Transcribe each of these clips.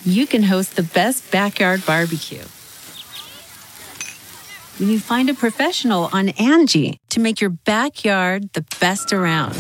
you can host the best backyard barbecue. When you find a professional on Angie to make your backyard the best around.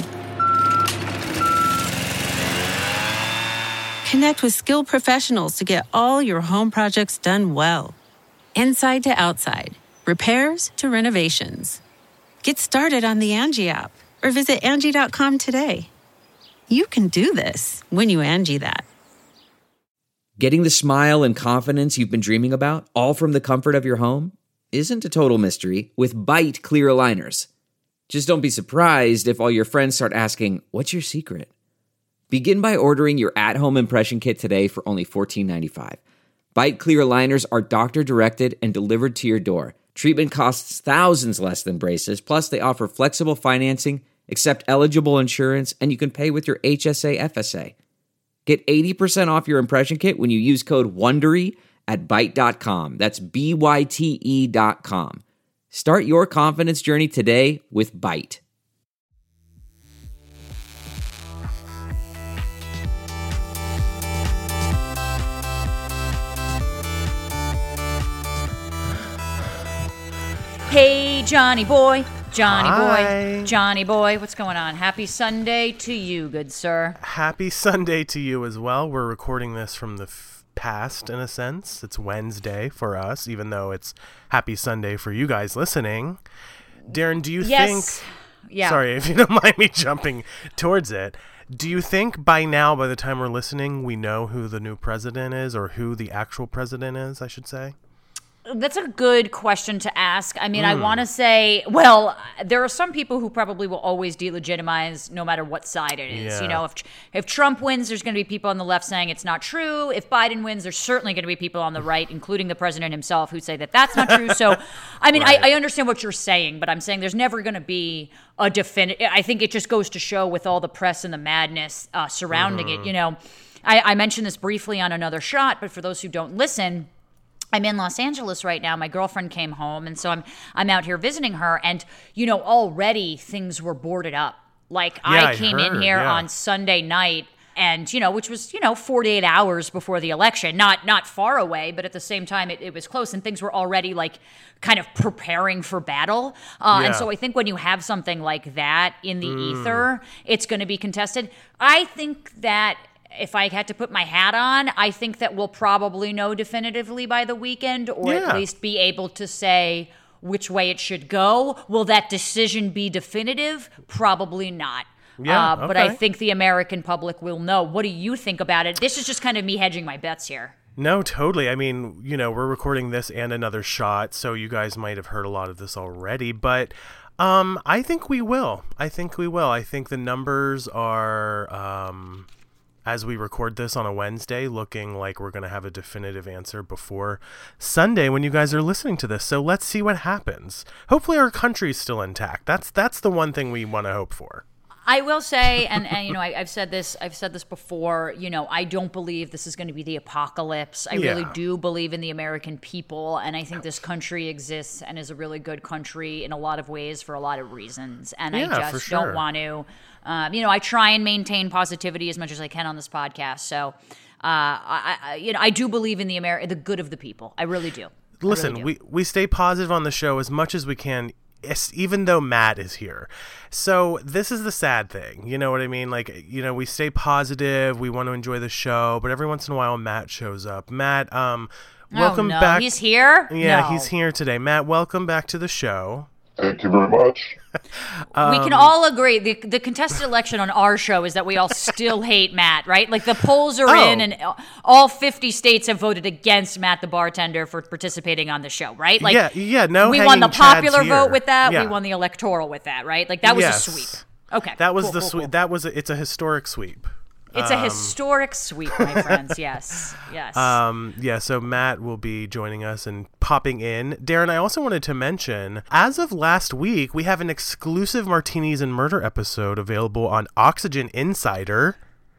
Connect with skilled professionals to get all your home projects done well. Inside to outside, repairs to renovations. Get started on the Angie app or visit Angie.com today. You can do this when you Angie that. Getting the smile and confidence you've been dreaming about, all from the comfort of your home, isn't a total mystery with Byte clear aligners. Just don't be surprised if all your friends start asking, "What's your secret?" Begin by ordering your at-home impression kit today for only $14.95. Byte clear aligners are doctor-directed and delivered to your door. Treatment costs thousands less than braces, plus they offer flexible financing, accept eligible insurance, and you can pay with your HSA FSA. Get 80% off your impression kit when you use code WONDERY at Byte.com. That's BYTE.com. Start your confidence journey today with Byte. Hey, Johnny boy. Hi. Johnny boy, what's going on? Happy Sunday to you, good sir. Happy Sunday to you as well. We're recording this from the past, in a sense. It's Wednesday for us, even though it's Happy Sunday for you guys listening. Darren, do you think... Yeah. Sorry, if you don't mind me jumping towards it. Do you think by now, by the time we're listening, we know who the new president is, or who the actual president is, I should say? That's a good question to ask. I mean, I want to say, well, there are some people who probably will always delegitimize no matter what side it is. Yeah. You know, if Trump wins, there's going to be people on the left saying it's not true. If Biden wins, there's certainly going to be people on the right, including the president himself, who say that that's not true. So, I mean, Right. I understand what you're saying, but I'm saying there's never going to be a definitive. I think it just goes to show with all the press and the madness surrounding it. You know, I mentioned this briefly on Another Shot, but for those who don't listen, I'm in Los Angeles right now. My girlfriend came home, and so I'm out here visiting her. And, you know, already things were boarded up. Like, I came in here on Sunday night, and, you know, which was, 48 hours before the election. Not far away, but at the same time, it was close. And things were already, like, kind of preparing for battle. And so I think when you have something like that in the ether, it's going to be contested. I think that... if I had to put my hat on, I think that we'll probably know definitively by the weekend, or at least be able to say which way it should go. Will that decision be definitive? Probably not. Yeah, But I think the American public will know. What do you think about it? This is just kind of me hedging my bets here. No, totally. I mean, we're recording this and Another Shot, so you guys might have heard a lot of this already, but I think we will. I think the numbers are... as we record this on a Wednesday, looking like we're going to have a definitive answer before Sunday when you guys are listening to this. So let's see what happens. Hopefully our country's still intact. That's the one thing we want to hope for. I will say, and I've said this before, I don't believe this is going to be the apocalypse. I really do believe in the American people, and I think this country exists and is a really good country in a lot of ways for a lot of reasons. And I just don't want to, I try and maintain positivity as much as I can on this podcast. So, I do believe in the good of the people. I really do. Listen, we stay positive on the show as much as we can, even though Matt is here. So this is the sad thing. You know what I mean? Like, we stay positive. We want to enjoy the show. But every once in a while, Matt shows up. Matt, welcome back. He's here? Yeah, he's here today. Matt, welcome back to the show. Thank you very much. We can all agree the contested election on our show is that we all still hate Matt, right? Like, the polls are in, and all 50 states have voted against Matt the bartender for participating on the show, right? Like, no. We won the popular Chads vote here. with that. Yeah. We won the electoral with that, right? Like, that was a sweep. Okay, that was cool, sweep. Cool. That was it's a historic sweep. It's a historic sweep, my friends. Yes. So Matt will be joining us and popping in. Darren, I also wanted to mention, as of last week, we have an exclusive Martinis and Murder episode available on Oxygen Insider.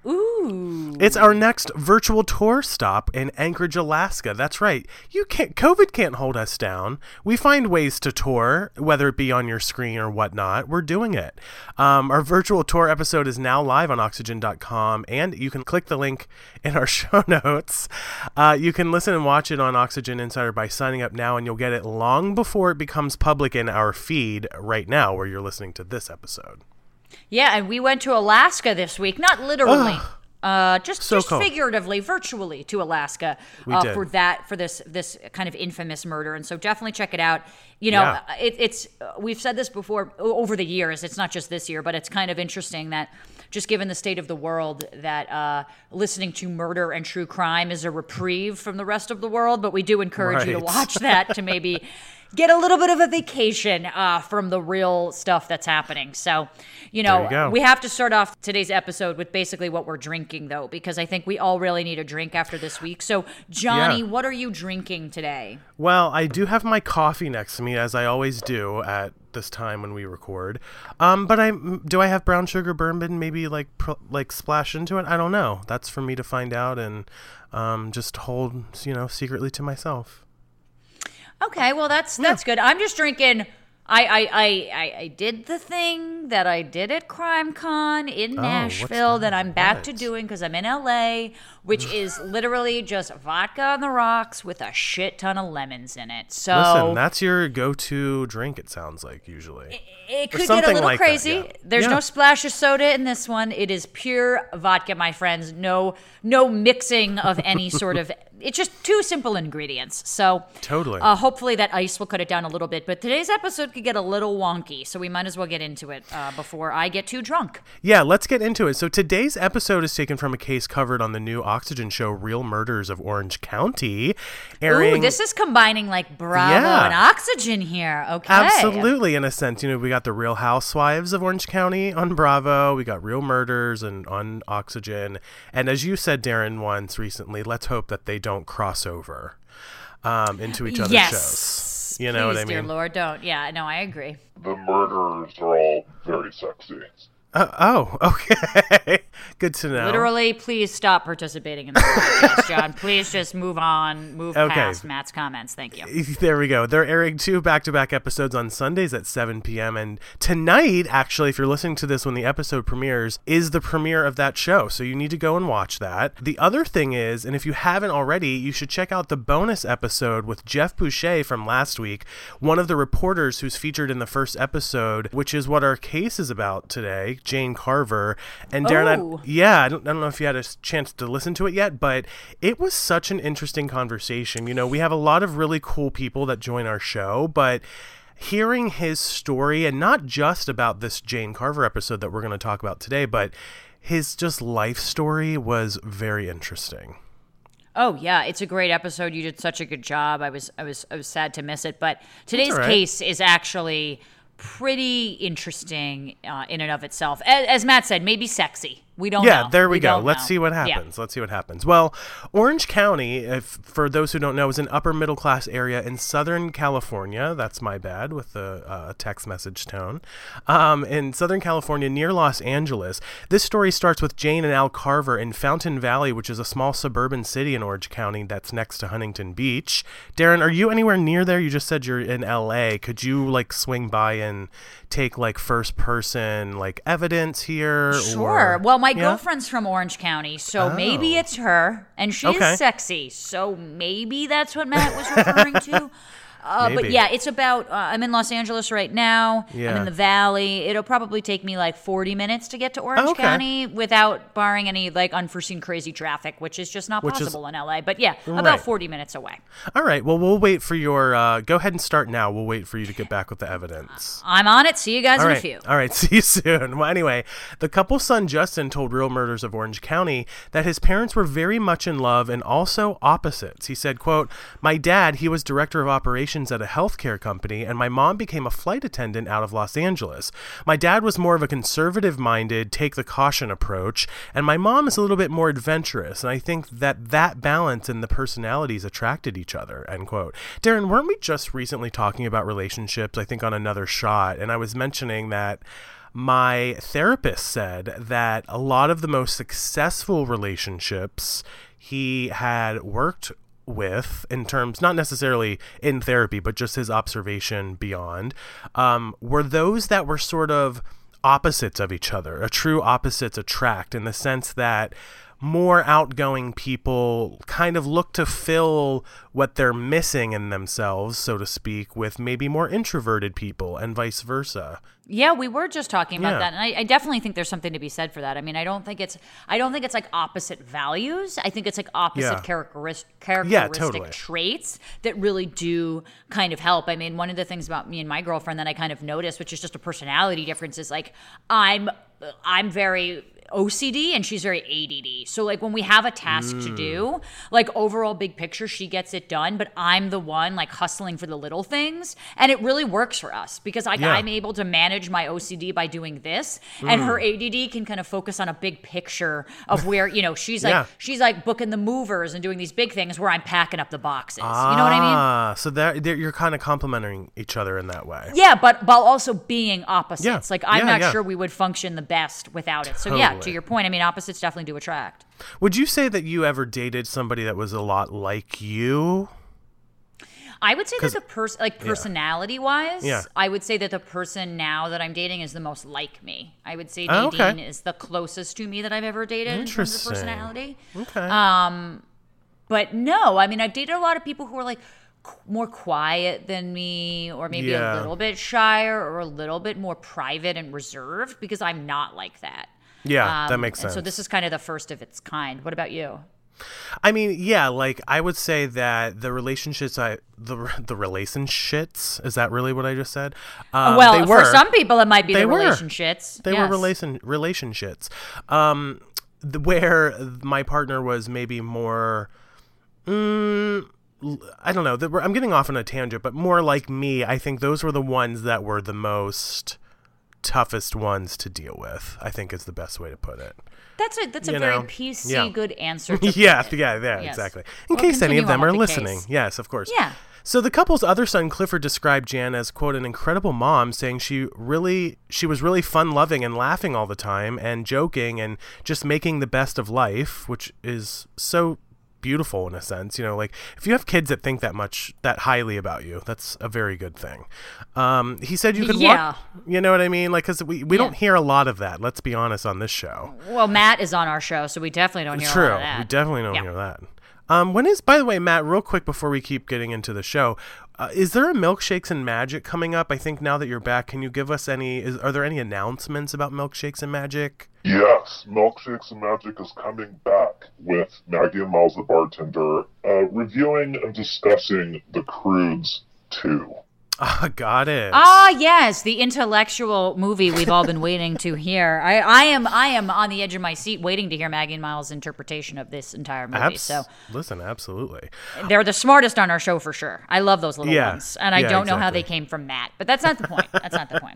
Ooh. It's our next virtual tour stop in Anchorage, Alaska. That's right. COVID can't hold us down. We find ways to tour, whether it be on your screen or whatnot. We're doing it. Our virtual tour episode is now live on Oxygen.com, and you can click the link in our show notes. You can listen and watch it on Oxygen Insider by signing up now, and you'll get it long before it becomes public in our feed right now, where you're listening to this episode. Yeah, and we went to Alaska this week, not literally, just cold. figuratively, virtually to Alaska for this kind of infamous murder. And so definitely check it out. You know, it's we've said this before over the years. It's not just this year, but it's kind of interesting that just given the state of the world, that listening to murder and true crime is a reprieve from the rest of the world. But we do encourage you to watch that to maybe get a little bit of a vacation from the real stuff that's happening. So, you know, we have to start off today's episode with basically what we're drinking, though, because I think we all really need a drink after this week. So, Johnny, what are you drinking today? Well, I do have my coffee next to me, as I always do at this time when we record. But do I have brown sugar bourbon maybe like splash into it? I don't know. That's for me to find out and just hold, secretly to myself. Okay, well that's good. I'm just drinking. I did the thing that I did at CrimeCon in Nashville that I'm back to doing because I'm in LA, which is literally just vodka on the rocks with a shit ton of lemons in it. So listen, that's your go-to drink. It sounds like usually. It could get a little crazy. There's no splash of soda in this one. It is pure vodka, my friends. No mixing of any sort of. It's just two simple ingredients. So totally. Hopefully that ice will cut it down a little bit. But today's episode could get a little wonky, so we might as well get into it before I get too drunk. Yeah, let's get into it. So today's episode is taken from a case covered on the new Oxygen show, Real Murders of Orange County. Ooh, this is combining like Bravo and Oxygen here. Okay. Absolutely, in a sense. We got the Real Housewives of Orange County on Bravo. We got Real Murders on Oxygen. And as you said, Darren, once recently, let's hope that they don't cross over into each other's shows. You know what I mean? Dear Lord, don't. Yeah, no, I agree. The murderers are all very sexy. Okay. Good to know. Literally, please stop participating in this podcast, John. Please just move on, past Matt's comments. Thank you. There we go. They're airing 2 back-to-back episodes on Sundays at 7 p.m. And tonight, actually, if you're listening to this when the episode premieres, is the premiere of that show. So you need to go and watch that. The other thing is, and if you haven't already, you should check out the bonus episode with Jeff Boucher from last week, one of the reporters who's featured in the first episode, which is what our case is about today. Jane Carver. And Darren, I don't know if you had a chance to listen to it yet, but it was such an interesting conversation. We have a lot of really cool people that join our show, but hearing his story, and not just about this Jane Carver episode that we're going to talk about today, but his just life story was very interesting. Oh yeah, it's a great episode. You did such a good job. I was sad to miss it, but today's case is actually pretty interesting in and of itself. As Matt said, maybe sexy. We don't know. Yeah, there we go. Let's see what happens. Let's see what happens. Well, Orange County, for those who don't know, is an upper middle class area in Southern California. That's my bad with the text message tone. In Southern California, near Los Angeles. This story starts with Jane and Al Carver in Fountain Valley, which is a small suburban city in Orange County that's next to Huntington Beach. Darren, are you anywhere near there? You just said you're in LA. Could you swing by and take first person evidence here? Sure. Well, my girlfriend's from Orange County, so maybe it's her, and she is sexy, so maybe that's what Matt was referring to. But yeah, it's about, I'm in Los Angeles right now. Yeah. I'm in the Valley. It'll probably take me 40 minutes to get to Orange County without barring any unforeseen crazy traffic, which is just not possible in LA. But yeah, about 40 minutes away. All right. Well, we'll wait for your, go ahead and start now. We'll wait for you to get back with the evidence. I'm on it. See you guys in a few. All right. See you soon. Well, anyway, the couple's son, Justin, told Real Murders of Orange County that his parents were very much in love and also opposites. He said, quote, "My dad, he was director of operations at a healthcare company, and my mom became a flight attendant out of Los Angeles. My dad was more of a conservative-minded, take-the-caution approach, and my mom is a little bit more adventurous, and I think that balance in the personalities attracted each other," end quote. Darren, weren't we just recently talking about relationships, I think on Another Shot, and I was mentioning that my therapist said that a lot of the most successful relationships he had worked with, in terms, not necessarily in therapy, but just his observation beyond, were those that were sort of opposites of each other. A true opposites attract, in the sense that more outgoing people kind of look to fill what they're missing in themselves, so to speak, with maybe more introverted people, and vice versa. Yeah, we were just talking about that, and I definitely think there's something to be said for that. I mean, I don't think it's like opposite values. I think it's like opposite characteristic traits that really do kind of help. I mean, one of the things about me and my girlfriend that I kind of noticed, which is just a personality difference, is like I'm very OCD and she's very ADD. So like when we have a task to do, like overall big picture, she gets it done, but I'm the one like hustling for the little things. And it really works for us because I'm able to manage my OCD by doing this, and her ADD can kind of focus on a big picture of where, you know, she's like booking the movers and doing these big things where I'm packing up the boxes. You know what I mean? So that you're kind of complementing each other in that way. Yeah, but while also being opposites. Like I'm not sure we would function the best without it. So Totally. To your point, I mean, opposites definitely do attract. Would you say that you ever dated somebody that was a lot like you? I would say that the person, like personality-wise, Yeah. I would say that the person now that I'm dating is the most like me. I would say Nadine is the closest to me that I've ever dated in terms of personality. Okay. But no, I mean, I've dated a lot of people who are like more quiet than me, or maybe a little bit shyer, or a little bit more private and reserved, because I'm not like that. Yeah, that makes sense. So this is kind of the first of its kind. What about you? I mean, yeah, like I would say that the relationships, the relationships, is that really what I just said? Well, they were. For some people, it might be the relationships. They were relationships. Where my partner was maybe more, I don't know, I'm getting off on a tangent, but more like me. I think those were the ones that were the most toughest ones to deal with, I think is the best way to put it. That's a very PC good answer to yes. Exactly. In case any of them are listening. Yes, of course. Yeah. So the couple's other son, Clifford, described Jan as, quote, an incredible mom, saying she was really fun-loving and laughing all the time and joking and just making the best of life, which is so beautiful in a sense. You know, like if you have kids that think that highly about you, that's a very good thing. He said you could walk, you know what I mean? Like, because we don't hear a lot of that, let's be honest, on this show. Well, Matt is on our show, so we definitely don't hear a lot of that. We definitely don't hear that. By the way, Matt, real quick before we keep getting into the show, is there a Milkshakes and Magic coming up? I think now that you're back, can you give us are there any announcements about Milkshakes and Magic? Yes, Milkshakes and Magic is coming back with Maggie and Miles the bartender, reviewing and discussing The Croods 2. Got it. Yes, the intellectual movie we've all been waiting to hear. I am on the edge of my seat waiting to hear Maggie and Miles' interpretation of this entire movie. Listen, absolutely. They're the smartest on our show for sure. I love those little ones. And I don't know how they came from Matt, but that's not the point. That's not the point.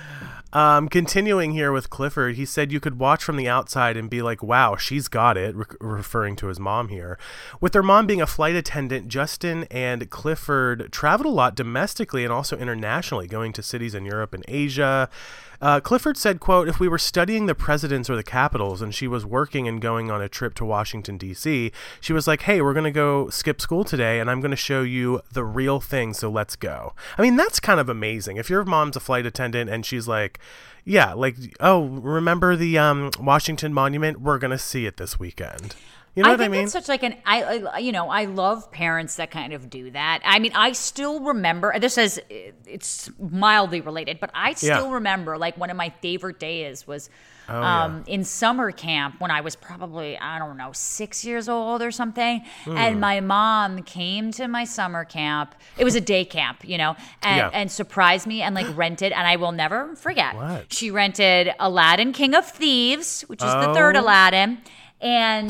Continuing here with Clifford, he said you could watch from the outside and be like, wow, she's got it, referring to his mom here. With their mom being a flight attendant, Justin and Clifford traveled a lot domestically and also internationally, going to cities in Europe and Asia. Clifford said, quote, if we were studying the presidents or the capitals and she was working and going on a trip to Washington, D.C., she was like, hey, we're going to go skip school today and I'm going to show you the real thing, so let's go. I mean, that's kind of amazing. If your mom's a flight attendant and she's like, yeah, like, oh, remember the Washington Monument? We're going to see it this weekend. You know what I mean? It's such like I love parents that kind of do that. I mean, I still remember, it's mildly related, but I still remember like one of my favorite days was in summer camp when I was probably, 6 years old or something. And my mom came to my summer camp. It was a day camp, and surprised me and like rented, and I will never forget. What? She rented Aladdin, King of Thieves, which is the third Aladdin. And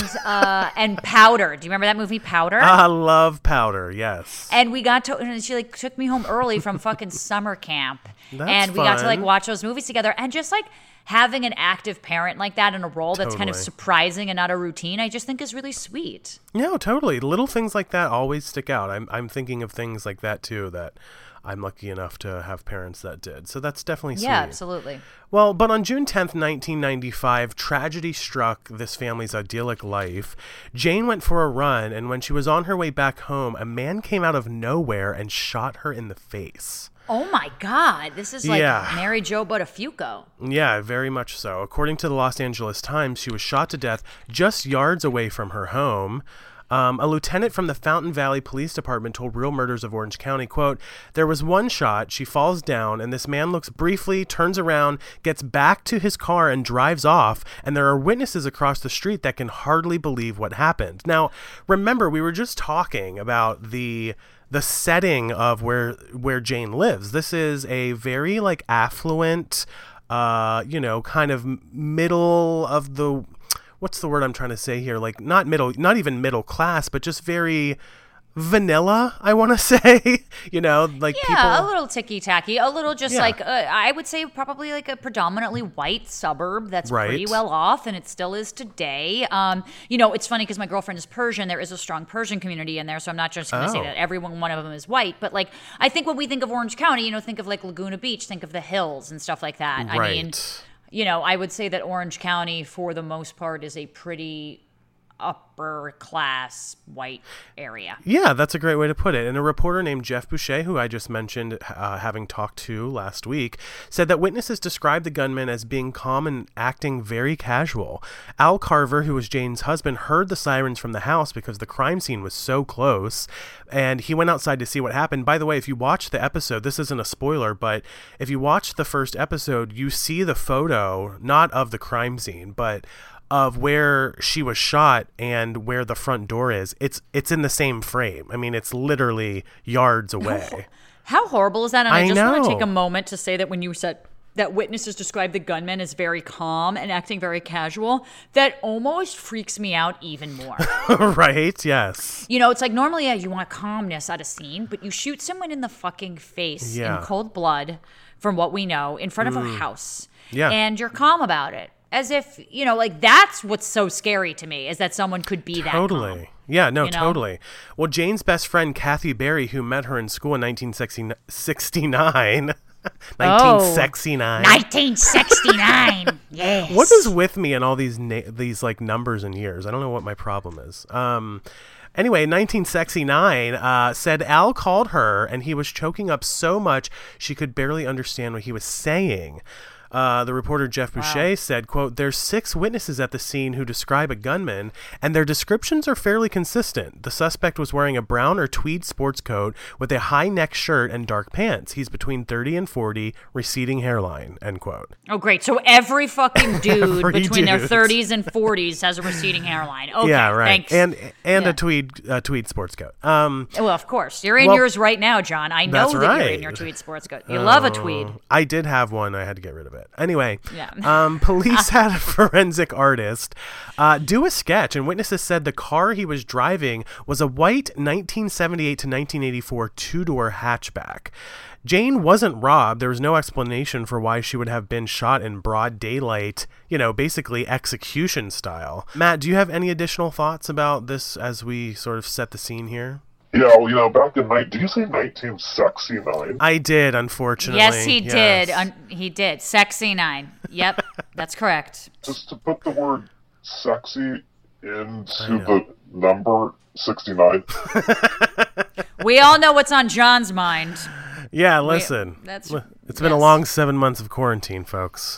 Powder. Do you remember that movie, Powder? I love Powder, yes. And and she like took me home early from fucking summer camp. That's we got to like watch those movies together. And just like having an active parent like that in a role that's kind of surprising and not a routine, I just think is really sweet. No, totally. Little things like that always stick out. I'm thinking of things like that too that I'm lucky enough to have parents that did. So that's definitely sweet. Yeah, absolutely. Well, but on June 10th, 1995, tragedy struck this family's idyllic life. Jane went for a run, and when she was on her way back home, a man came out of nowhere and shot her in the face. Oh my God, this is like Mary Jo Buttafuoco. Yeah, very much so. According to the Los Angeles Times, she was shot to death just yards away from her home. A lieutenant from the Fountain Valley Police Department told Real Murders of Orange County, quote, "There was one shot, she falls down, and this man looks briefly, turns around, gets back to his car and drives off, and there are witnesses across the street that can hardly believe what happened." Now, remember, we were just talking about the setting of where Jane lives. This is a very like affluent, kind of middle of the, what's the word I'm trying to say here? Like not even middle class, but just very vanilla, I want to say, like people. Yeah, a little ticky-tacky, a little just like, I would say probably like a predominantly white suburb that's pretty well off, and it still is today. It's funny because my girlfriend is Persian. There is a strong Persian community in there, so I'm not just going to say that one of them is white, but like, I think when we think of Orange County, think of like Laguna Beach, think of the hills and stuff like that. Right. I mean, I would say that Orange County, for the most part, is a pretty upper class white area. Yeah, that's a great way to put it. And a reporter named Jeff Boucher, who I just mentioned having talked to last week, said that witnesses described the gunman as being calm and acting very casual. Al Carver, who was Jane's husband, heard the sirens from the house because the crime scene was so close, and he went outside to see what happened. By the way, if you watch the episode, this isn't a spoiler, but if you watch the first episode, you see the photo, not of the crime scene, but of where she was shot and where the front door is. It's in the same frame. I mean, it's literally yards away. How horrible is that? And I just want to take a know. moment to say that when you said that witnesses describe the gunman as very calm and acting very casual, that almost freaks me out even more. Right? Yes. It's like normally you want calmness at a scene, but you shoot someone in the fucking face in cold blood, from what we know, in front of her house. Yeah. And you're calm about it. As if, like that's what's so scary to me, is that someone could be that calm. Yeah, no, totally. Well, Jane's best friend, Kathy Berry, who met her in school in 1969. 1969. Yes. What is with me and all these like numbers and years? I don't know what my problem is. Anyway, 1969 said Al called her and he was choking up so much she could barely understand what he was saying. The reporter Jeff Boucher said, quote, "There's 6 witnesses at the scene who describe a gunman, and their descriptions are fairly consistent. The suspect was wearing a brown or tweed sports coat with a high neck shirt and dark pants. He's between 30 and 40, receding hairline," end quote. Oh, great. So every fucking dude between their 30s and 40s has a receding hairline. Okay, yeah, right. Thanks. And a tweed sports coat. Well, of course. You're in yours right now, John. I know that you're in your tweed sports coat. You love a tweed. I did have one. I had to get rid of it. Anyway, police had a forensic artist do a sketch, and witnesses said the car he was driving was a white 1978 to 1984 two-door hatchback. Jane wasn't robbed. There was no explanation for why she would have been shot in broad daylight, basically execution style. Matt, do you have any additional thoughts about this as we sort of set the scene here? Yeah, back in did you say 1969? I did, unfortunately. Yes, he did. He did. Sexy 9. Yep, that's correct. Just to put the word sexy into the number 69. We all know what's on John's mind. Yeah, listen. It's been a long 7 months of quarantine, folks.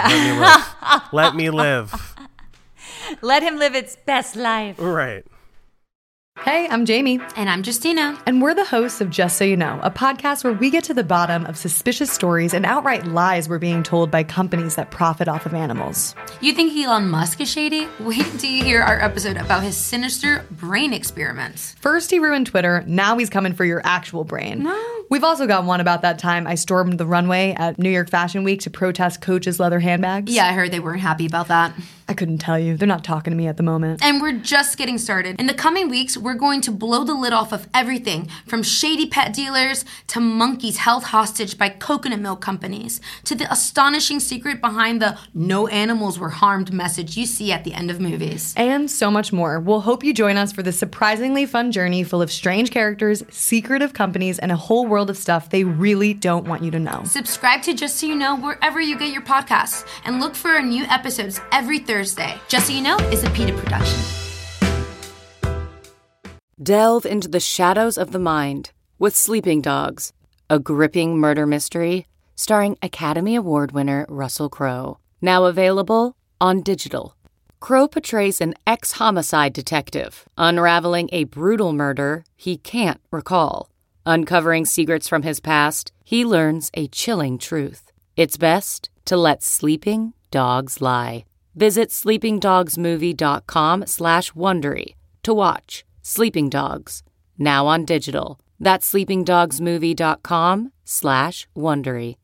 Let me live. Let him live its best life. Right. Hey, I'm Jamie. And I'm Justina. And we're the hosts of Just So You Know, a podcast where we get to the bottom of suspicious stories and outright lies we're being told by companies that profit off of animals. You think Elon Musk is shady? Wait till you hear our episode about his sinister brain experiments. First he ruined Twitter, now he's coming for your actual brain. No. We've also got one about that time I stormed the runway at New York Fashion Week to protest Coach's leather handbags. Yeah, I heard they weren't happy about that. I couldn't tell you. They're not talking to me at the moment. And we're just getting started. In the coming weeks, we're going to blow the lid off of everything from shady pet dealers to monkeys held hostage by coconut milk companies to the astonishing secret behind the no animals were harmed message you see at the end of movies. And so much more. We'll hope you join us for this surprisingly fun journey full of strange characters, secretive companies, and a whole world of stuff they really don't want you to know. Subscribe to Just So You Know wherever you get your podcasts and look for our new episodes every Thursday. Just So You Know is a PETA production. Delve into the shadows of the mind with Sleeping Dogs, a gripping murder mystery starring Academy Award winner Russell Crowe. Now available on digital. Crowe portrays an ex-homicide detective unraveling a brutal murder he can't recall. Uncovering secrets from his past, he learns a chilling truth. It's best to let sleeping dogs lie. Visit sleepingdogsmovie.com/Wondery to watch Sleeping Dogs, now on digital. That's sleepingdogsmovie.com/Wondery.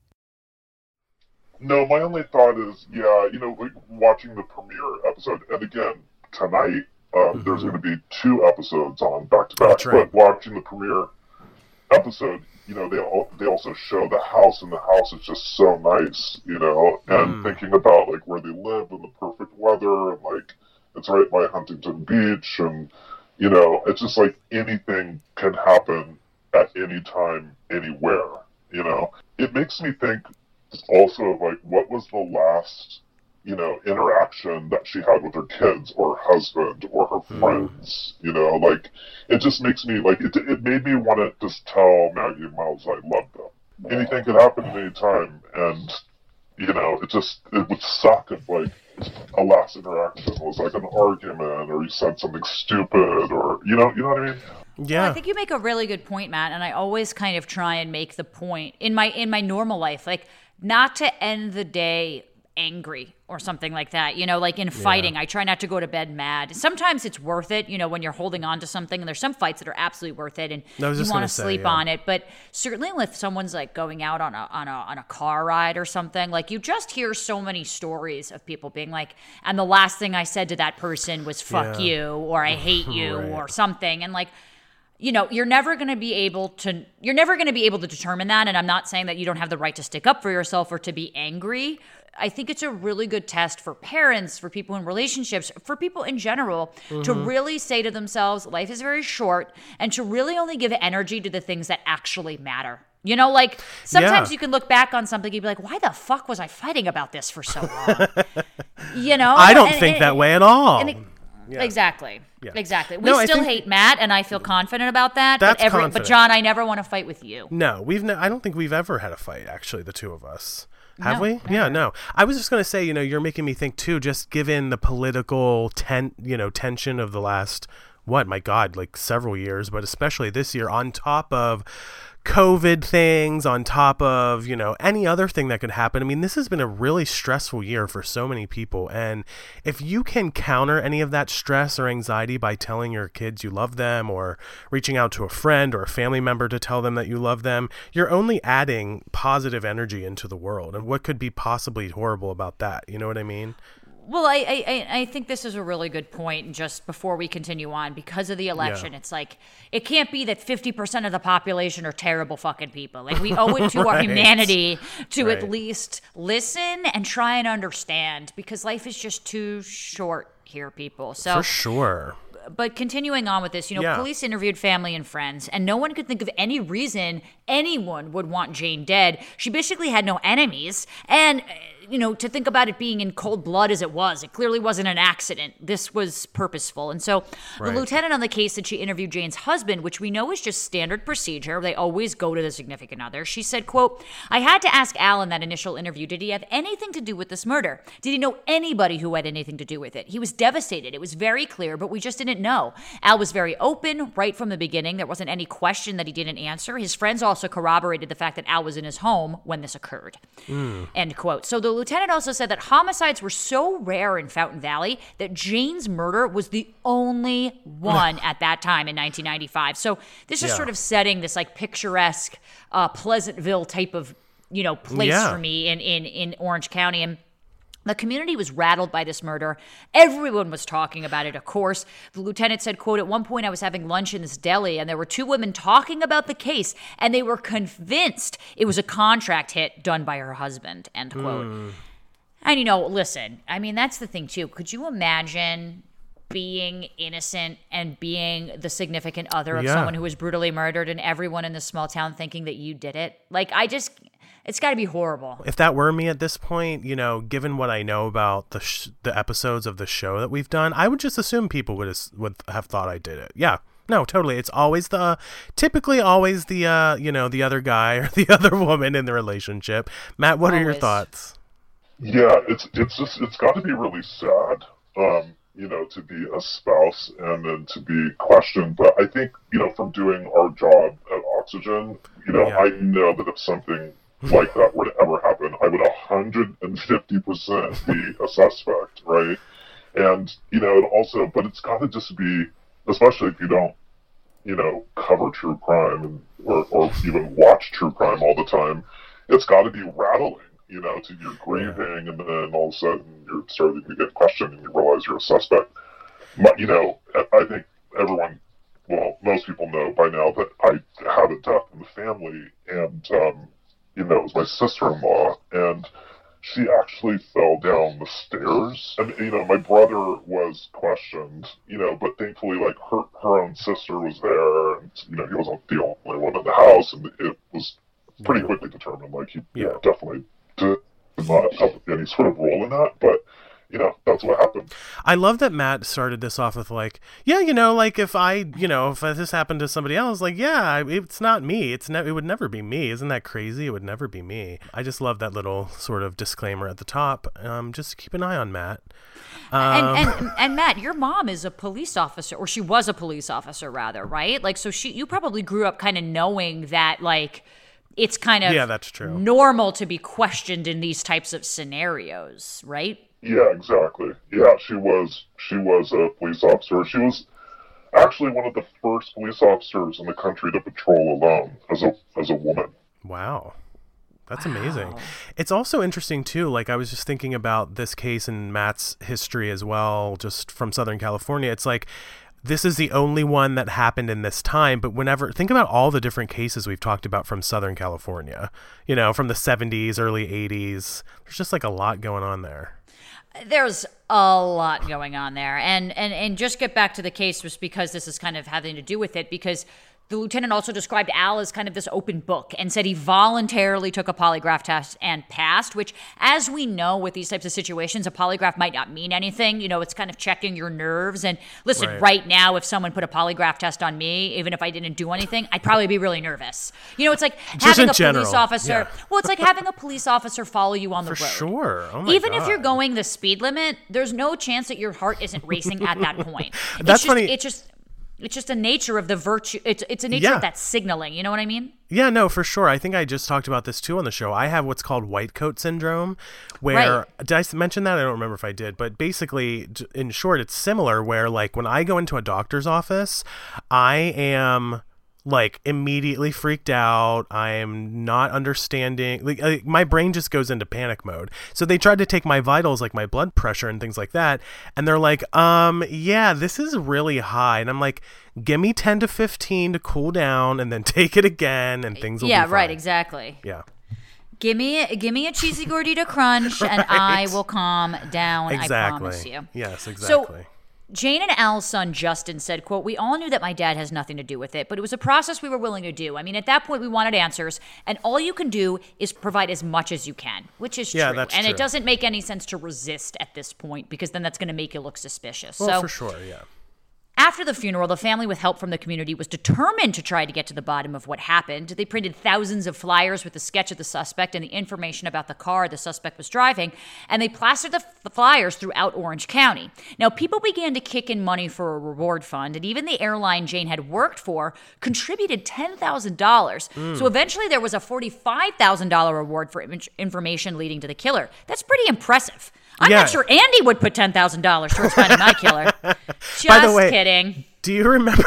No, my only thought is, watching the premiere episode, and again, tonight, there's going to be 2 episodes on back-to-back, That's right. but watching the premiere episode, they also show the house, and the house is just so nice, and thinking about, like, where they live in the perfect weather, and, like, it's right by Huntington Beach, and, it's just like anything can happen at any time, anywhere, It makes me think also of, like, what was the last, interaction that she had with her kids or her husband or her friends, like, it just makes me, like, it made me want to just tell Maggie and Miles I love them. Anything could happen at any time, and, it would suck if, like, a last interaction was, like, an argument, or you said something stupid, or, you know what I mean? Yeah. Well, I think you make a really good point, Matt, and I always kind of try and make the point in my normal life, like, not to end the day angry or something like that, like in fighting. I try not to go to bed mad. Sometimes it's worth it, when you're holding on to something, and there's some fights that are absolutely worth it, and you want to sleep on it. But certainly if someone's like going out on a car ride or something, like, you just hear so many stories of people being like, and the last thing I said to that person was fuck you, or I hate you, or something. And, like, you're never going to be able to determine that. And I'm not saying that you don't have the right to stick up for yourself or to be angry. I think it's a really good test for parents, for people in relationships, for people in general, to really say to themselves, life is very short, and to really only give energy to the things that actually matter. Like, sometimes you can look back on something, you'd be like, why the fuck was I fighting about this for so long? I don't think that way at all. Yeah. Exactly. Yeah. Exactly. We still hate Matt, and I feel confident about that. But John, I never want to fight with you. No, I don't think we've ever had a fight, actually, the two of us. Have we? Never. Yeah, no. I was just going to say, you're making me think too, just given the political tension of the last, like several years, but especially this year, on top of COVID things, on top of, any other thing that could happen. I mean, this has been a really stressful year for so many people. And if you can counter any of that stress or anxiety by telling your kids you love them, or reaching out to a friend or a family member to tell them that you love them, you're only adding positive energy into the world. And what could be possibly horrible about that? You know what I mean? Well, I think this is a really good point. Just before we continue on, because of the election, it's like, it can't be that 50% of the population are terrible fucking people. Like, we owe it to our humanity to at least listen and try and understand, because life is just too short here, people. So for sure. But continuing on with this, police interviewed family and friends, and no one could think of any reason anyone would want Jane dead. She basically had no enemies, and to think about it being in cold blood as it clearly wasn't an accident. This was purposeful. And so the lieutenant on the case said she interviewed Jane's husband, which we know is just standard procedure. They always go to the significant other. She said, quote, "I had to ask Al in that initial interview, did he have anything to do with this murder? Did he know anybody who had anything to do with it? He was devastated. It was very clear, but we just didn't know. Al was very open right from the beginning. There wasn't any question that he didn't answer. His friends also corroborated the fact that Al was in his home when this occurred." End quote. So the lieutenant also said that homicides were so rare in Fountain Valley that Jane's murder was the only one at that time in 1995. So this is sort of setting this like picturesque Pleasantville type of place for me in Orange County. And The community was rattled by this murder. Everyone was talking about it, of course. The lieutenant said, quote, "At one point I was having lunch in this deli and there were two women talking about the case and they were convinced it was a contract hit done by her husband," end quote. And, listen, I mean, that's the thing, too. Could you imagine being innocent and being the significant other of someone who was brutally murdered and everyone in this small town thinking that you did it? Like, it's got to be horrible. If that were me at this point, given what I know about the episodes of the show that we've done, I would just assume people would have thought I did it. Yeah. No, totally. It's typically always the other guy or the other woman in the relationship. Matt, what are your thoughts? Yeah, it's got to be really sad, to be a spouse and then to be questioned. But I think, from doing our job at Oxygen, I know that if something like that were to ever happen, I would 150% be a suspect, right? And, but it's got to just be, especially if you don't, cover true crime or even watch true crime all the time, it's got to be rattling. To your grieving, and then all of a sudden you're starting to get questioned and you realize you're a suspect. But, I think most people know by now that I had a death in the family, and, it was my sister-in-law, and she actually fell down the stairs. And, my brother was questioned, but thankfully, like, her own sister was there, and, he wasn't the only one in the house, and it was pretty quickly determined, like, he definitely did not have any sort of role in that, but that's what happened. I love that Matt started this off with like, if this happened to somebody else, like, it's not me. It would never be me. Isn't that crazy? It would never be me. I just love that little sort of disclaimer at the top. Just keep an eye on Matt. And Matt, your mom is a police officer, or she was a police officer rather, right? Like, so you probably grew up kind of knowing that, like, it's kind of that's true. Normal to be questioned in these types of scenarios, right? Yeah, exactly. Yeah, she was a police officer. She was actually one of the first police officers in the country to patrol alone as a woman. Wow. That's amazing. It's also interesting, too. Like, I was just thinking about this case and Matt's history as well, just from Southern California. It's like, this is the only one that happened in this time, but think about all the different cases we've talked about from Southern California, from the 70s, early 80s. There's just like a lot going on there. There's a lot going on there. And just get back to the case just because this is kind of having to do with it, because the lieutenant also described Al as kind of this open book and said he voluntarily took a polygraph test and passed, which, as we know with these types of situations, a polygraph might not mean anything. It's kind of checking your nerves. And listen, right now, if someone put a polygraph test on me, even if I didn't do anything, I'd probably be really nervous. It's like having a police officer. Yeah. Well, it's like having a police officer follow you on the road. For sure. Oh my even God. If you're going the speed limit, there's no chance that your heart isn't racing at that point. That's funny. It's just a nature of the virtue. It's a nature of that signaling. You know what I mean? Yeah, no, for sure. I think I just talked about this too on the show. I have what's called white coat syndrome, where did I mention that? I don't remember if I did, but basically, in short, it's similar. Where like when I go into a doctor's office, I am like immediately freaked out. I am not understanding. Like my brain just goes into panic mode. So they tried to take my vitals, like my blood pressure and things like that, and they're like, yeah, this is really high. And I'm like, give me 10 to 15 to cool down, and then take it again, and things will be fine. Right, exactly. Yeah. Give me a cheesy gordita crunch, and I will calm down. Exactly. I promise you. Yes, exactly. So, Jane and Al's son, Justin, said, quote, "We all knew that my dad has nothing to do with it, but it was a process we were willing to do. I mean, at that point, we wanted answers, and all you can do is provide as much as you can," which is true. That's and true. It doesn't make any sense to resist at this point, because then that's going to make you look suspicious. Well, for sure, yeah. After the funeral, the family, with help from the community, was determined to try to get to the bottom of what happened. They printed thousands of flyers with a sketch of the suspect and the information about the car the suspect was driving, and they plastered the flyers throughout Orange County. Now, people began to kick in money for a reward fund, and even the airline Jane had worked for contributed $10,000. So eventually there was a $45,000 reward for information leading to the killer. That's pretty impressive. I'm not sure Andy would put $10,000 towards finding my killer. Just By the way, kidding. Do you remember?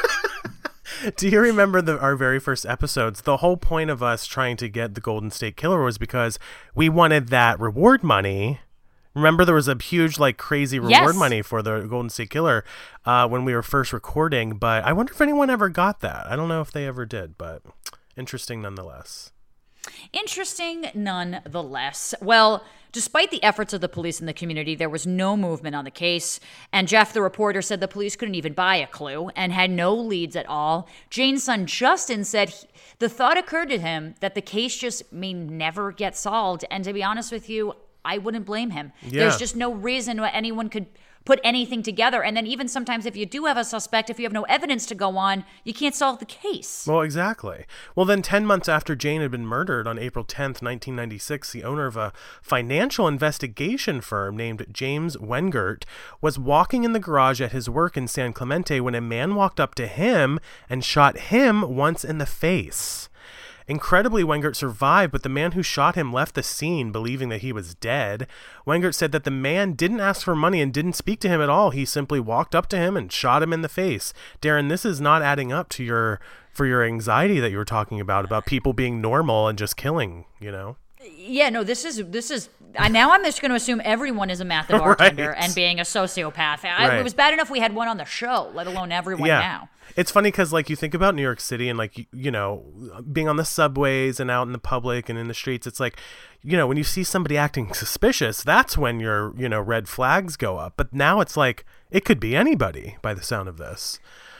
Do you remember our very first episodes? The whole point of us trying to get the Golden State Killer was because we wanted that reward money Remember, there was a huge, like, crazy reward money for the Golden State Killer when we were first recording, but I wonder if anyone ever got that. I don't know if they ever did, but interesting nonetheless. Interesting nonetheless. Well, despite the efforts of the police and the community, there was no movement on the case. And Jeff, the reporter, said the police couldn't even buy a clue and had no leads at all. Jane's son, Justin, said the thought occurred to him that the case just may never get solved. And to be honest with you, I wouldn't blame him. Yeah. There's just no reason why anyone could put anything together. And then even sometimes if you do have a suspect, if you have no evidence to go on, you can't solve the case. Well, exactly. Well, then 10 months after Jane had been murdered on April 10th, 1996, the owner of a financial investigation firm named James Wengert was walking in the garage at his work in San Clemente when a man walked up to him and shot him once in the face. Incredibly, Wengert survived, but the man who shot him left the scene believing that he was dead. Wengert said that the man didn't ask for money and didn't speak to him at all. He simply walked up to him and shot him in the face. Darren, this is not adding up to your anxiety that you were talking about people being normal and just killing, you know? Yeah, no, this is now I'm just going to assume everyone is a meth bartender Right. and being a sociopath. Right. It was bad enough we had one on the show, let alone everyone now. It's funny because, like, you think about New York City and, like, you know, being on the subways and out in the public and in the streets, it's like, you know, when you see somebody acting suspicious, that's when your, you know, red flags go up. But now it's like, it could be anybody by the sound of this.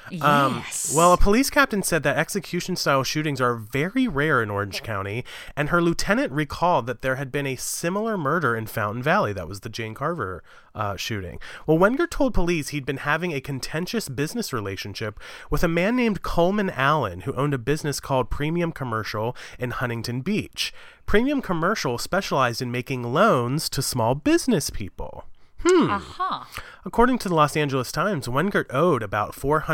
Yes. Well, a police captain said that execution-style shootings are very rare in Orange County, and her lieutenant recalled that there had been a similar murder in Fountain Valley. That was the Jane Carver shooting. Well, Wenger told police he'd been having a contentious business relationship with a man named Coleman Allen, who owned a business called Premium Commercial in Huntington Beach. Premium Commercial specialized in making loans to small business people. According to the Los Angeles Times, Wengert owed about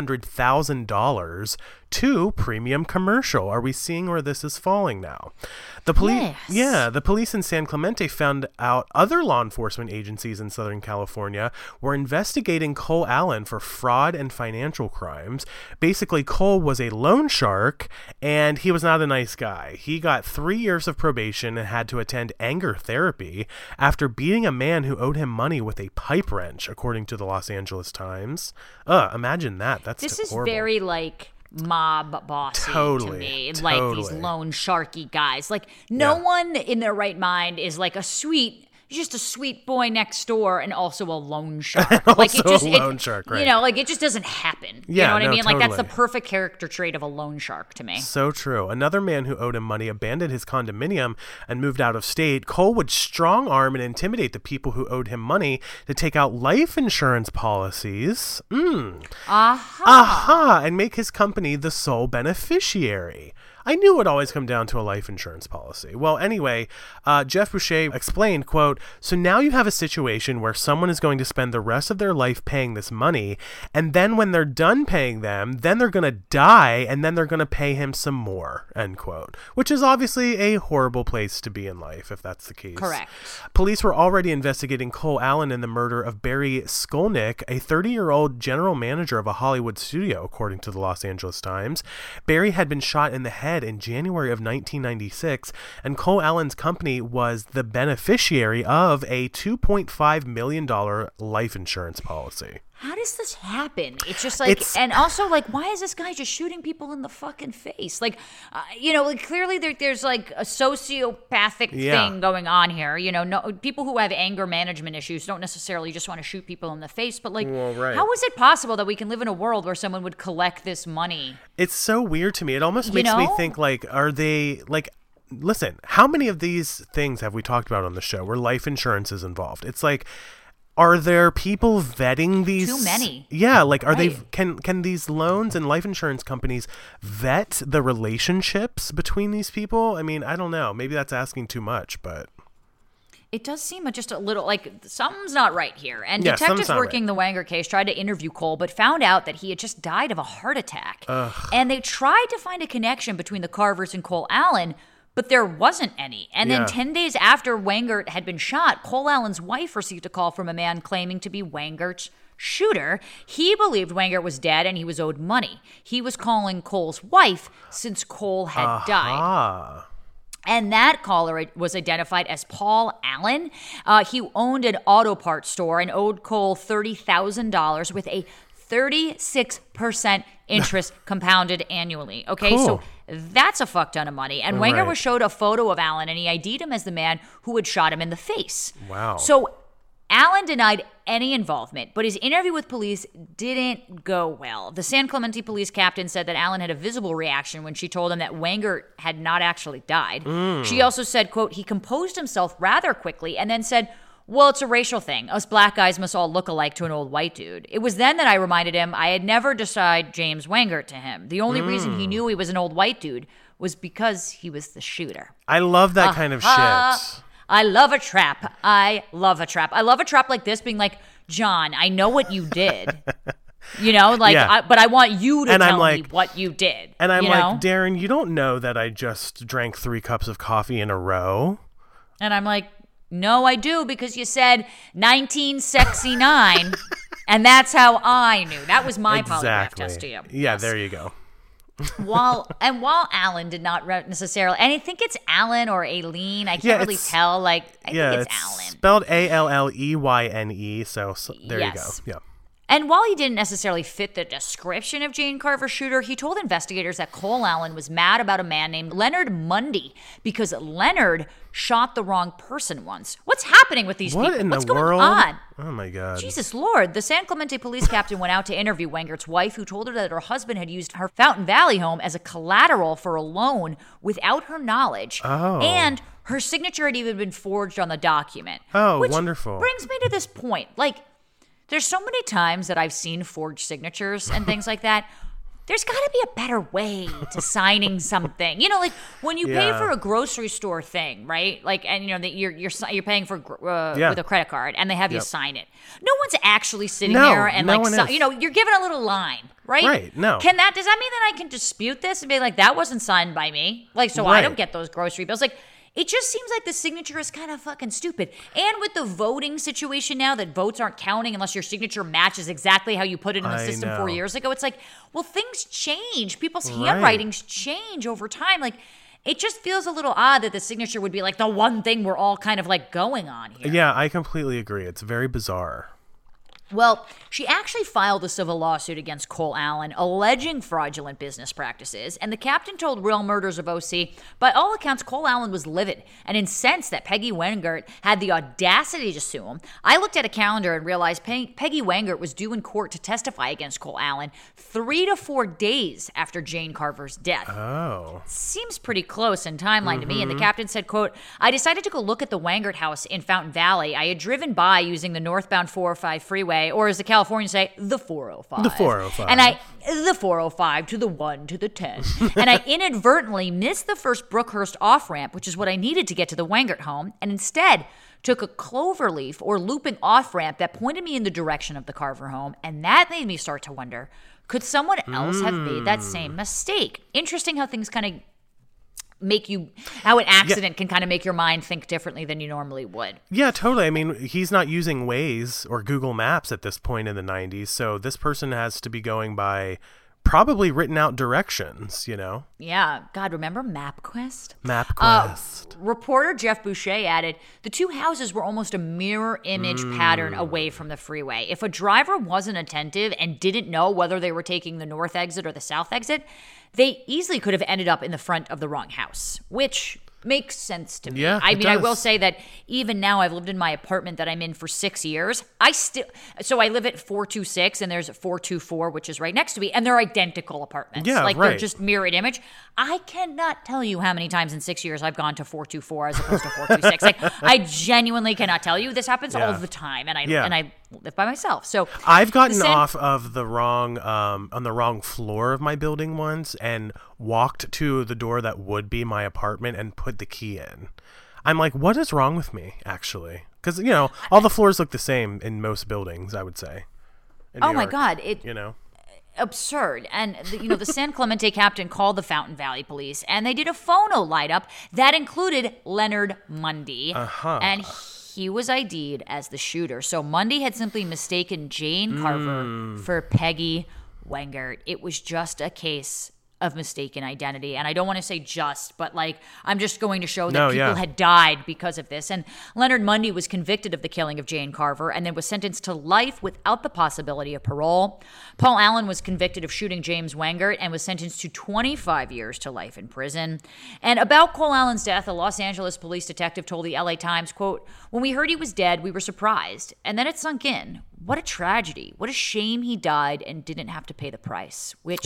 $400,000 to Premium Commercial. Are we seeing where this is falling now? The police in San Clemente found out other law enforcement agencies in Southern California were investigating Cole Allen for fraud and financial crimes. Basically, Cole was a loan shark, and he was not a nice guy. He got 3 years of probation and had to attend anger therapy after beating a man who owed him money with a pipe wrench, according to the Los Angeles Times. Imagine that. This is horrible. Very, like, mob bossy to me. Like these loan sharky guys. Like, no one in their right mind is like just a sweet boy next door and also a loan shark. Like shark, right? You know, like it just doesn't happen. You know what I mean? Totally. Like that's the perfect character trait of a loan shark to me. So true. Another man who owed him money abandoned his condominium and moved out of state. Cole would strong arm and intimidate the people who owed him money to take out life insurance policies. And make his company the sole beneficiary. I knew it would always come down to a life insurance policy. Well, anyway, Jeff Boucher explained, quote, "So now you have a situation where someone is going to spend the rest of their life paying this money, and then when they're done paying them, then they're going to die, and then they're going to pay him some more," end quote, which is obviously a horrible place to be in life, if that's the case. Correct. Police were already investigating Cole Allen in the murder of Barry Skolnick, a 30-year-old general manager of a Hollywood studio, according to the Los Angeles Times. Barry had been shot in the head in January of 1996, and Cole Allen's company was the beneficiary of a $2.5 million life insurance policy. How does this happen? It's just like, and also like, why is this guy just shooting people in the fucking face? Like, you know, like clearly there's like a sociopathic thing going on here. You know, no people who have anger management issues don't necessarily just want to shoot people in the face, but like, how is it possible that we can live in a world where someone would collect this money? It's so weird to me. It almost makes me think, like, are they like? Listen, how many of these things have we talked about on the show where life insurance is involved? It's like, are there people vetting these? Too many. Yeah, like are they? Can these loans and life insurance companies vet the relationships between these people? I mean, I don't know. Maybe that's asking too much, but it does seem just a little like something's not right here. And detectives working the Wenger case tried to interview Cole, but found out that he had just died of a heart attack. And they tried to find a connection between the Carvers and Cole Allen, but there wasn't any. And then 10 days after Wengert had been shot, Cole Allen's wife received a call from a man claiming to be Wengert's shooter. He believed Wengert was dead and he was owed money. He was calling Cole's wife since Cole had died. And that caller was identified as Paul Allen. He owned an auto parts store and owed Cole $30,000 with a 36% interest compounded annually. Okay, Cool. so that's a fuck ton of money. And Wenger was showed a photo of Allen, and he ID'd him as the man who had shot him in the face. Wow. So Allen denied any involvement, but his interview with police didn't go well. The San Clemente police captain said that Allen had a visible reaction when she told him that Wenger had not actually died. She also said, quote, he composed himself rather quickly and then said, well, it's a racial thing. Us black guys must all look alike to an old white dude. It was then that I reminded him I had never described James Wenger to him. The only reason he knew he was an old white dude was because he was the shooter. I love that kind of shit. I love a trap. I love a trap. I love a trap like this being like, John, I know what you did. You know, like, Yeah. but I want you to And I'm tell like- me what you did. And I'm you like, know? Darren, you don't know that I just drank 3 cups of coffee in a row. And I'm like, no, I do, because you said 1969, and that's how I knew. That was my polygraph test to you. Yeah, Yes. there you go. While Alan did not necessarily, and I think it's Alan or Aileen. I can't really it's- tell. Like, I Yeah, think it's it's Alan. spelled Alleyne. So there Yes. you go. Yeah. And while he didn't necessarily fit the description of Jane Carver's shooter, he told investigators that Cole Allen was mad about a man named Leonard Mundy because Leonard shot the wrong person once. What's happening with these What people? in What's the going world? on? Oh my God. Jesus Lord. The San Clemente police captain went out to interview Wengert's wife, who told her that her husband had used her Fountain Valley home as a collateral for a loan without her knowledge. Oh. And her signature had even been forged on the document. Oh, which wonderful. Brings me to this point. Like, there's so many times that I've seen forged signatures and things like that. There's got to be a better way to signing something. You know, like when you pay Yeah. for a grocery store thing, right? Like, and you know that you're paying for Yeah. with a credit card, and they have you Yep. sign it. No one's actually sitting No, there and no like, one is. you know, you're given a little line, right? Right, no. Does that mean that I can dispute this and be like, that wasn't signed by me? Like, so I Right. don't get those grocery bills. Like, it just seems like the signature is kind of fucking stupid. And with the voting situation now, that votes aren't counting unless your signature matches exactly how you put it in the I system know. 4 years ago. It's like, well, things change. People's Right. handwritings change over time. Like, it just feels a little odd that the signature would be like the one thing we're all kind of like going on here. Yeah, I completely agree. It's very bizarre. Well, she actually filed a civil lawsuit against Cole Allen alleging fraudulent business practices, and the captain told Real Murders of OC, by all accounts, Cole Allen was livid and incensed that Peggy Wengert had the audacity to sue him. I looked at a calendar and realized Peggy Wengert was due in court to testify against Cole Allen 3 to 4 days after Jane Carver's death. Oh. Seems pretty close in timeline to me. And the captain said, quote, I decided to go look at the Wengert house in Fountain Valley. I had driven by using the northbound 405 freeway, or as the Californians say, the 405. The 405. And the 405 to the 1 to the 10. And I inadvertently missed the first Brookhurst off-ramp, which is what I needed to get to the Wengert home, and instead took a cloverleaf or looping off-ramp that pointed me in the direction of the Carver home. And that made me start to wonder, could someone else have made that same mistake? Interesting how things kind of how an accident can kind of make your mind think differently than you normally would. Yeah, totally. I mean, he's not using Waze or Google Maps at this point in the 90s, so this person has to be going by probably written out directions, you know? Yeah. God, remember MapQuest? MapQuest. Reporter Jeff Boucher added, the two houses were almost a mirror image pattern away from the freeway. If a driver wasn't attentive and didn't know whether they were taking the north exit or the south exit, they easily could have ended up in the front of the wrong house, which makes sense to me. Yeah, I it mean, I will does. say that even now, I've lived in my apartment that I'm in for 6 years. So I live at 426, and there's 424, which is right next to me, and they're identical apartments. Yeah, like they're right. just mirrored image. I cannot tell you how many times in 6 years I've gone to 424 as opposed to 426. Like, I genuinely cannot tell you. This happens all Yeah. the time, and I Yeah. live by myself. So I've gotten the same- off of the wrong on the wrong floor of my building once and walked to the door that would be my apartment and put the key in. I'm like, what is wrong with me, actually? Because, you know, all the floors look the same in most buildings, I would say. in Oh New my York, God, you know? absurd. And the San Clemente captain called the Fountain Valley police, and they did a phono light-up that included Leonard Mundy, and he was ID'd as the shooter. So Mundy had simply mistaken Jane Carver for Peggy Wengert. It was just a case of mistaken identity. And I don't want to say just, but like, I'm just going to show that people had died because of this. And Leonard Mundy was convicted of the killing of Jane Carver and then was sentenced to life without the possibility of parole. Paul Allen was convicted of shooting James Wengert and was sentenced to 25 years to life in prison. And about Cole Allen's death, a Los Angeles police detective told the LA Times, quote, "When we heard he was dead, we were surprised. And then it sunk in. What a tragedy. What a shame he died and didn't have to pay the price," which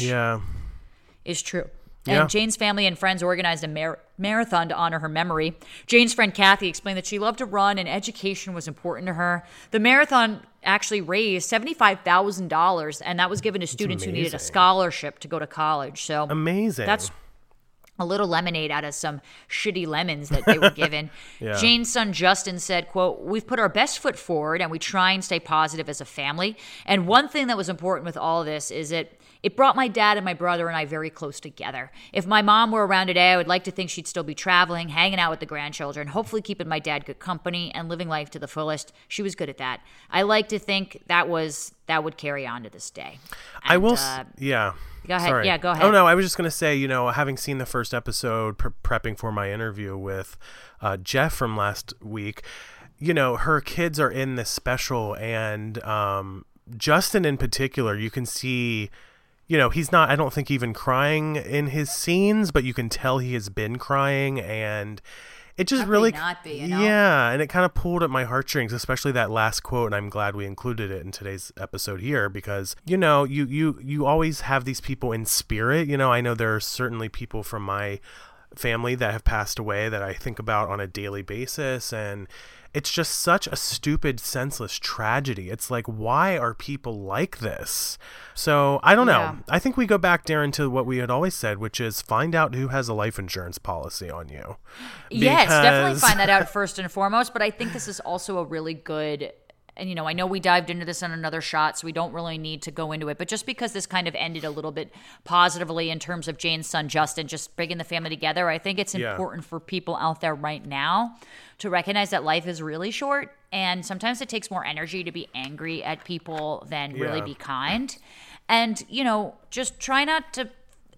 is true. And Jane's family and friends organized a marathon to honor her memory. Jane's friend Kathy explained that she loved to run and education was important to her. The marathon actually raised $75,000, and that was given to students who needed a scholarship to go to college. So amazing. That's a little lemonade out of some shitty lemons that they were given. Jane's son Justin said, quote, "We've put our best foot forward and we try and stay positive as a family. And one thing that was important with all of this is it brought my dad and my brother and I very close together. If my mom were around today, I would like to think she'd still be traveling, hanging out with the grandchildren, hopefully keeping my dad good company and living life to the fullest. She was good at that. I like to think that would carry on to this day." And, I will, Go ahead. Sorry. Yeah, go ahead. Oh, no, I was just going to say, having seen the first episode, prepping for my interview with Jeff from last week, her kids are in this special, and Justin in particular, you can see, he's not, I don't think, even crying in his scenes, but you can tell he has been crying, and it just really not be, yeah, and it kind of pulled at my heartstrings, especially that last quote, and I'm glad we included it in today's episode here because you always have these people in spirit. I know there are certainly people from my family that have passed away that I think about on a daily basis, and it's just such a stupid, senseless tragedy. It's like, why are people like this? So I don't know. I think we go back, Darren, to what we had always said, which is find out who has a life insurance policy on you. Yes, definitely find that out first and foremost. But I think this is also a really good, and I know we dived into this on another shot, so we don't really need to go into it. But just because this kind of ended a little bit positively in terms of Jane's son Justin just bringing the family together, I think it's important for people out there right now to recognize that life is really short, and sometimes it takes more energy to be angry at people than really be kind. And just try not to,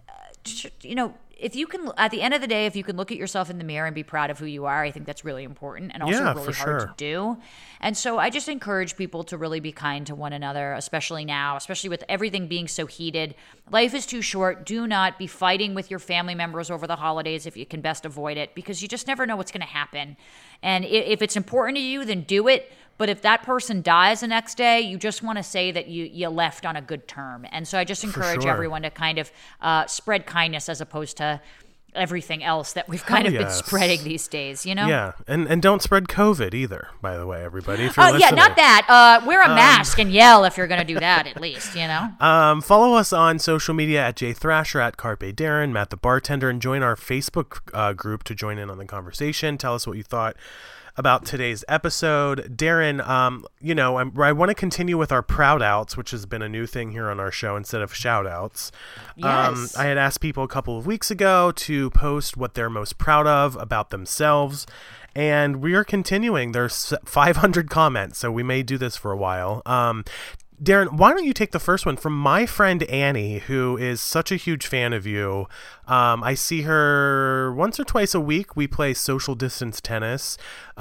if you can, at the end of the day, if you can look at yourself in the mirror and be proud of who you are, I think that's really important and also really hard to do. And so I just encourage people to really be kind to one another, especially now, especially with everything being so heated. Life is too short. Do not be fighting with your family members over the holidays if you can best avoid it, because you just never know what's going to happen. And if it's important to you, then do it. But if that person dies the next day, you just want to say that you left on a good term. And so I just encourage everyone to kind of spread kindness as opposed to everything else that we've kind of been spreading these days, Yeah, and don't spread COVID either, by the way, everybody. If you're listening. Yeah, not that. Wear a mask and yell if you're going to do that, at least, Follow us on social media at Jay Thrasher, at Carpe Darren, Matt the Bartender, and join our Facebook group to join in on the conversation. Tell us what you thought about today's episode. Darren, I want to continue with our proud outs, which has been a new thing here on our show instead of shout outs. Yes. I had asked people a couple of weeks ago to post what they're most proud of about themselves, and we are continuing. There's 500 comments, so we may do this for a while. Darren, why don't you take the first one from my friend Annie, who is such a huge fan of you. I see her once or twice a week. We play social distance tennis,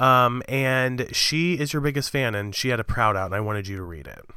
and she is your biggest fan, and she had a proud out, and I wanted you to read it.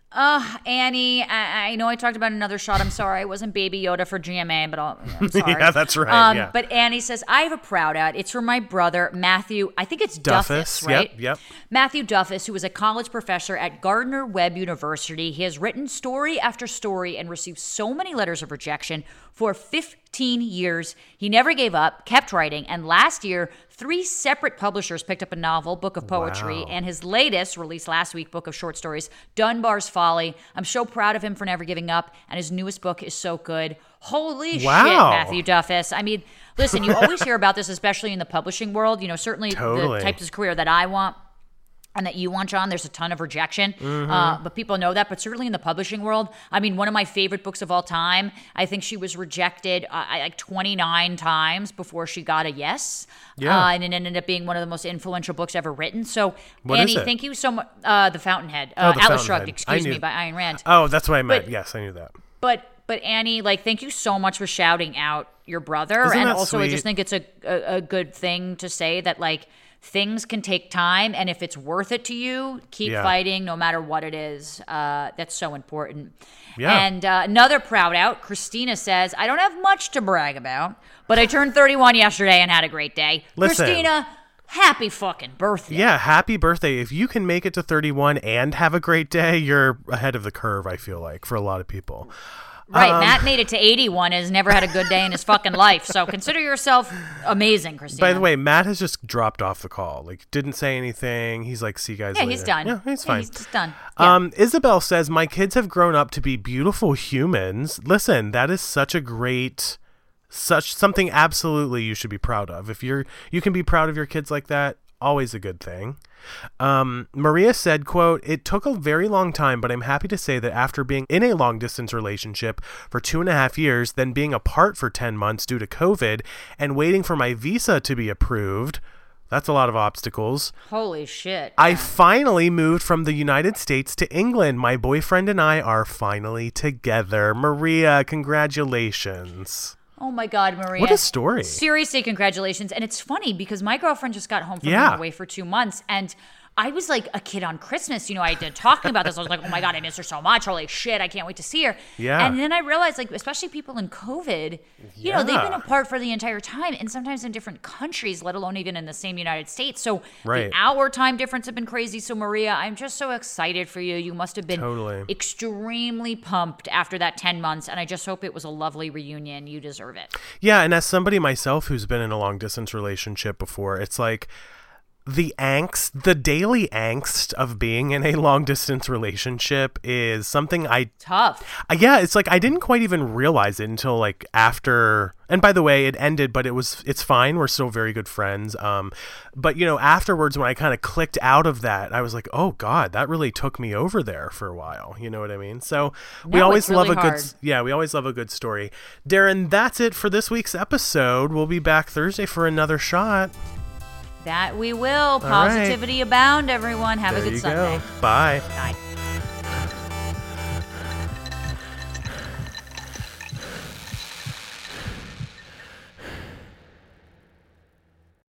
Annie, I know I talked about another shot. I'm sorry. I wasn't Baby Yoda for GMA, but I'm sorry. Yeah, that's right. But Annie says, I have a proud out. It's for my brother, Matthew. I think it's Duffus, right? Yep. Matthew Duffus, who is a college professor at Gardner-Webb University. He has written story after story and received so many letters of rejection for 15 years. He never gave up, kept writing, and last year, 3 separate publishers picked up a novel, book of poetry, and his latest, released last week, book of short stories, Dunbar's Folly. I'm so proud of him for never giving up, and his newest book is so good. Holy shit, Matthew Duffus. I mean, listen, you always hear about this, especially in the publishing world. Certainly the types of career that I want and that you want, John, there's a ton of rejection, but people know that. But certainly in the publishing world, I mean, one of my favorite books of all time, I think she was rejected like 29 times before she got a yes. Yeah. And it ended up being one of the most influential books ever written. So, Annie, thank you so much. The Fountainhead. Atlas Shrugged, excuse me, by Ayn Rand. Oh, that's what I meant. Yes, I knew that. But But Annie, like, thank you so much for shouting out your brother. Isn't And that also, sweet? I just think it's a good thing to say that, like, things can take time. And if it's worth it to you, keep fighting no matter what it is. That's so important. Yeah. And another proud out, Christina says, I don't have much to brag about, but I turned 31 yesterday and had a great day. Listen. Christina, happy fucking birthday. Yeah, happy birthday. If you can make it to 31 and have a great day, you're ahead of the curve, I feel like, for a lot of people. Right, Matt made it to 81 and has never had a good day in his fucking life. So consider yourself amazing, Christina. By the way, Matt has just dropped off the call. Like, didn't say anything. He's like, see you guys later. He's done. Yeah, he's fine. He's just done. Yeah. Isabel says, my kids have grown up to be beautiful humans. Listen, that is such a great, something absolutely you should be proud of. If you can be proud of your kids like that, always a good thing. Maria said, quote, it took a very long time, but I'm happy to say that after being in a long distance relationship for 2.5 years, then being apart for 10 months due to COVID and waiting for my visa to be approved, that's a lot of obstacles. Holy shit. I finally moved from the United States to England. My boyfriend and I are finally together. Maria, congratulations. Oh my God, Maria. What a story. Seriously, congratulations. And it's funny because my girlfriend just got home from being away for 2 months. And I was like a kid on Christmas. You know, I did talking about this. I was like, oh my God, I miss her so much. Holy shit, I can't wait to see her. Yeah. And then I realized, like, especially people in COVID, you know, they've been apart for the entire time and sometimes in different countries, let alone even in the same United States. So the hour time difference have been crazy. So Maria, I'm just so excited for you. You must have been extremely pumped after that 10 months. And I just hope it was a lovely reunion. You deserve it. Yeah. And as somebody myself who's been in a long distance relationship before, it's like, the daily angst of being in a long distance relationship is something tough. Yeah, it's like I didn't quite even realize it until like after. And by the way, it ended, but it's fine. We're still very good friends. But you know, afterwards when I kind of clicked out of that, I was like, oh God, that really took me over there for a while. You know what I mean? So we always love a good we always love a good story. Darren, that's it for this week's episode. We'll be back Thursday for another shot. That we will. Positivity abound, everyone. Have a good Sunday. Bye. Bye.